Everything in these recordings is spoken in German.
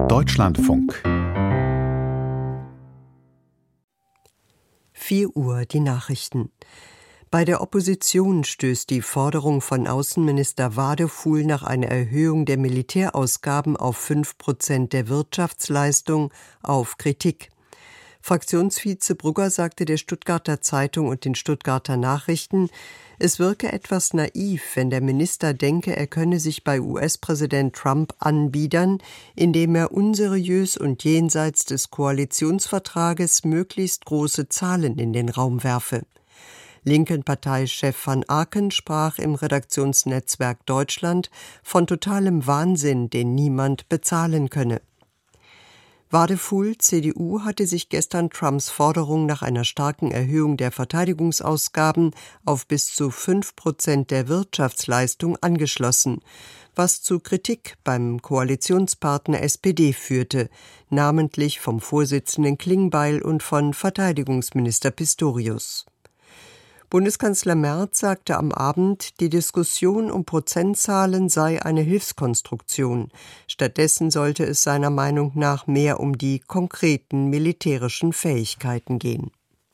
Deutschlandfunk 4 Uhr die Nachrichten. Bei der Opposition stößt die Forderung von Außenminister Wadefuhl nach einer Erhöhung der Militärausgaben auf 5% der Wirtschaftsleistung auf Kritik. Fraktionsvize Brugger sagte der Stuttgarter Zeitung und den Stuttgarter Nachrichten, es wirke etwas naiv, wenn der Minister denke, er könne sich bei US-Präsident Trump anbiedern, indem er unseriös und jenseits des Koalitionsvertrages möglichst große Zahlen in den Raum werfe. Linken-Parteichef van Aken sprach im Redaktionsnetzwerk Deutschland von totalem Wahnsinn, den niemand bezahlen könne. Wadefuhl, CDU, hatte sich gestern Trumps Forderung nach einer starken Erhöhung der Verteidigungsausgaben auf bis zu 5% der Wirtschaftsleistung angeschlossen, was zu Kritik beim Koalitionspartner SPD führte, namentlich vom Vorsitzenden Klingbeil und von Verteidigungsminister Pistorius. Bundeskanzler Merz sagte am Abend, die Diskussion um Prozentzahlen sei eine Hilfskonstruktion. Stattdessen sollte es seiner Meinung nach mehr um die konkreten militärischen Fähigkeiten gehen.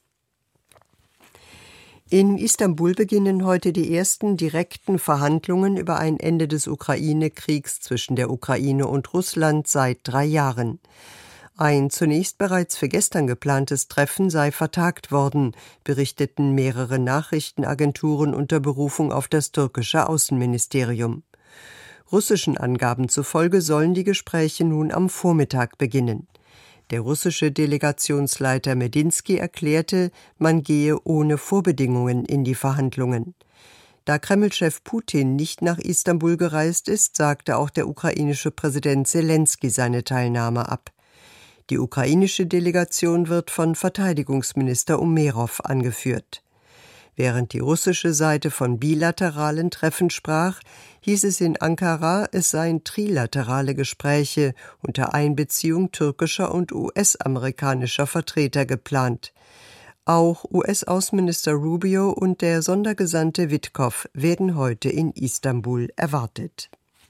In Istanbul beginnen heute die ersten direkten Verhandlungen über ein Ende des Ukraine-Kriegs zwischen der Ukraine und Russland seit 3 Jahren. Ein zunächst bereits für gestern geplantes Treffen sei vertagt worden, berichteten mehrere Nachrichtenagenturen unter Berufung auf das türkische Außenministerium. Russischen Angaben zufolge sollen die Gespräche nun am Vormittag beginnen. Der russische Delegationsleiter Medinsky erklärte, man gehe ohne Vorbedingungen in die Verhandlungen. Da Kreml-Chef Putin nicht nach Istanbul gereist ist, sagte auch der ukrainische Präsident Selensky seine Teilnahme ab. Die ukrainische Delegation wird von Verteidigungsminister Umerov angeführt. Während die russische Seite von bilateralen Treffen sprach, hieß es in Ankara, es seien trilaterale Gespräche unter Einbeziehung türkischer und US-amerikanischer Vertreter geplant. Auch US-Außenminister Rubio und der Sondergesandte Witkow werden heute in Istanbul erwartet.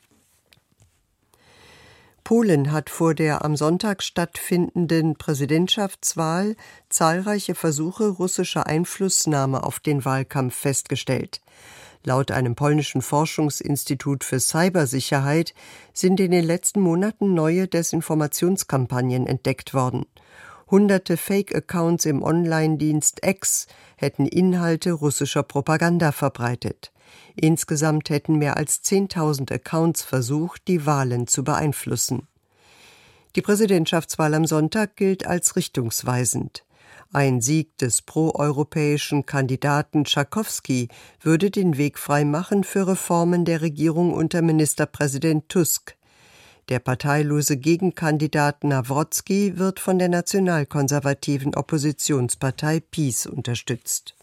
Polen hat vor der am Sonntag stattfindenden Präsidentschaftswahl zahlreiche Versuche russischer Einflussnahme auf den Wahlkampf festgestellt. Laut einem polnischen Forschungsinstitut für Cybersicherheit sind in den letzten Monaten neue Desinformationskampagnen entdeckt worden. Hunderte Fake-Accounts im Online-Dienst X hätten Inhalte russischer Propaganda verbreitet. Insgesamt hätten mehr als 10.000 Accounts versucht, die Wahlen zu beeinflussen. Die Präsidentschaftswahl am Sonntag gilt als richtungsweisend. Ein Sieg des proeuropäischen Kandidaten Tschakowski würde den Weg frei machen für Reformen der Regierung unter Ministerpräsident Tusk. Der parteilose Gegenkandidat Nawrocki wird von der nationalkonservativen Oppositionspartei PiS unterstützt.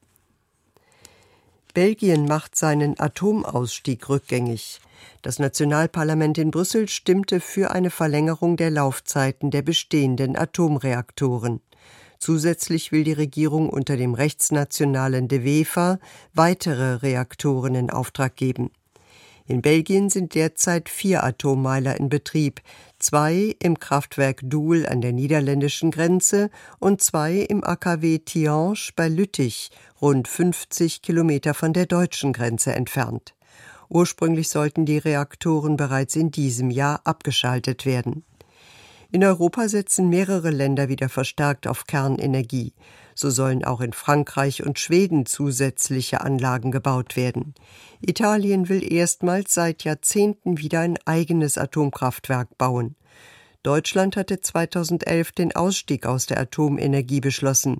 Belgien macht seinen Atomausstieg rückgängig. Das Nationalparlament in Brüssel stimmte für eine Verlängerung der Laufzeiten der bestehenden Atomreaktoren. Zusätzlich will die Regierung unter dem rechtsnationalen De Wever weitere Reaktoren in Auftrag geben. In Belgien sind derzeit 4 Atommeiler in Betrieb, 2 im Kraftwerk Doel an der niederländischen Grenze und 2 im AKW Tihange bei Lüttich, rund 50 Kilometer von der deutschen Grenze entfernt. Ursprünglich sollten die Reaktoren bereits in diesem Jahr abgeschaltet werden. In Europa setzen mehrere Länder wieder verstärkt auf Kernenergie. So sollen auch in Frankreich und Schweden zusätzliche Anlagen gebaut werden. Italien will erstmals seit Jahrzehnten wieder ein eigenes Atomkraftwerk bauen. Deutschland hatte 2011 den Ausstieg aus der Atomenergie beschlossen.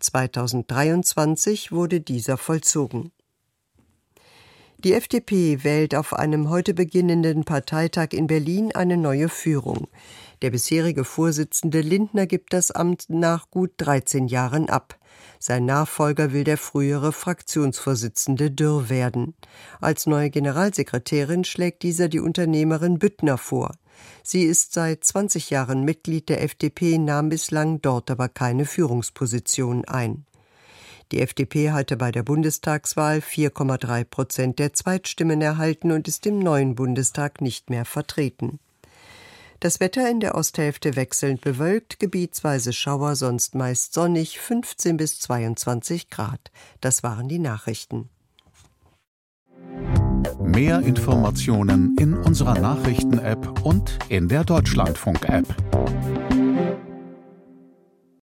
2023 wurde dieser vollzogen. Die FDP wählt auf einem heute beginnenden Parteitag in Berlin eine neue Führung. Der bisherige Vorsitzende Lindner gibt das Amt nach gut 13 Jahren ab. Sein Nachfolger will der frühere Fraktionsvorsitzende Dürr werden. Als neue Generalsekretärin schlägt dieser die Unternehmerin Büttner vor. Sie ist seit 20 Jahren Mitglied der FDP, nahm bislang dort aber keine Führungsposition ein. Die FDP hatte bei der Bundestagswahl 4,3% der Zweitstimmen erhalten und ist im neuen Bundestag nicht mehr vertreten. Das Wetter in der Osthälfte wechselnd bewölkt, gebietsweise Schauer, sonst meist sonnig, 15 bis 22 Grad. Das waren die Nachrichten. Mehr Informationen in unserer Nachrichten-App und in der Deutschlandfunk-App.